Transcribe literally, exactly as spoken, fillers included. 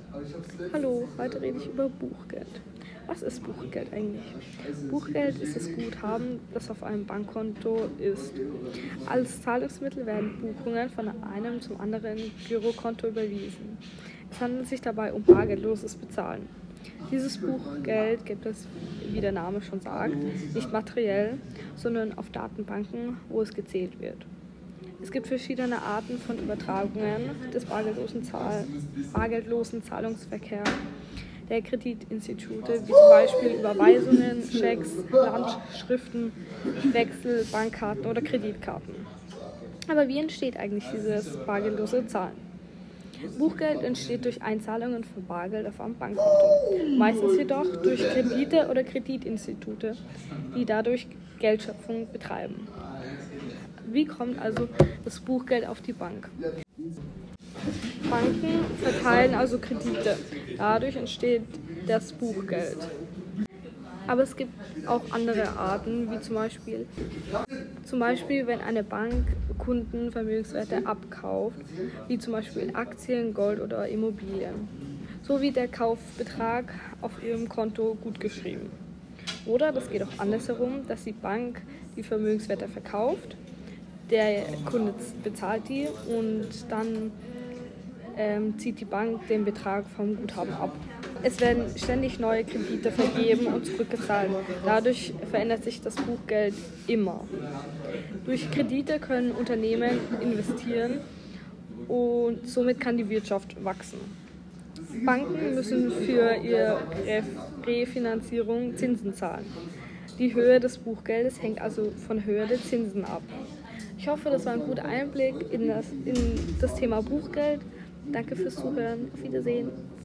Hallo, heute rede ich über Buchgeld. Was ist Buchgeld eigentlich? Buchgeld ist das Guthaben, das auf einem Bankkonto ist. Als Zahlungsmittel werden Buchungen von einem zum anderen Girokonto überwiesen. Es handelt sich dabei um bargeldloses Bezahlen. Dieses Buchgeld gibt es, wie der Name schon sagt, nicht materiell, sondern auf Datenbanken, wo es gezählt wird. Es gibt verschiedene Arten von Übertragungen des bargeldlosen, Zahl bargeldlosen Zahlungsverkehrs der Kreditinstitute, wie zum Beispiel Überweisungen, Schecks, Lastschriften, Wechsel, Bankkarten oder Kreditkarten. Aber wie entsteht eigentlich dieses bargeldlose Zahlen? Buchgeld entsteht durch Einzahlungen von Bargeld auf einem Bankkonto, meistens jedoch durch Kredite oder Kreditinstitute, die dadurch Geldschöpfung betreiben. Wie kommt also das Buchgeld auf die Bank? Banken verteilen also Kredite, dadurch entsteht das Buchgeld. Aber es gibt auch andere Arten, wie zum Beispiel, zum Beispiel wenn eine Bank Kunden Vermögenswerte abkauft, wie zum Beispiel Aktien, Gold oder Immobilien. So wird der Kaufbetrag auf ihrem Konto gutgeschrieben. Oder das geht auch andersherum, dass die Bank die Vermögenswerte verkauft, der Kunde bezahlt die und dann ähm, zieht die Bank den Betrag vom Guthaben ab. Es werden ständig neue Kredite vergeben und zurückgezahlt. Dadurch verändert sich das Buchgeld immer. Durch Kredite können Unternehmen investieren und somit kann die Wirtschaft wachsen. Banken müssen für ihre Refinanzierung Zinsen zahlen. Die Höhe des Buchgeldes hängt also von der Höhe der Zinsen ab. Ich hoffe, das war ein guter Einblick in das, in das Thema Buchgeld. Danke fürs Zuhören. Auf Wiedersehen.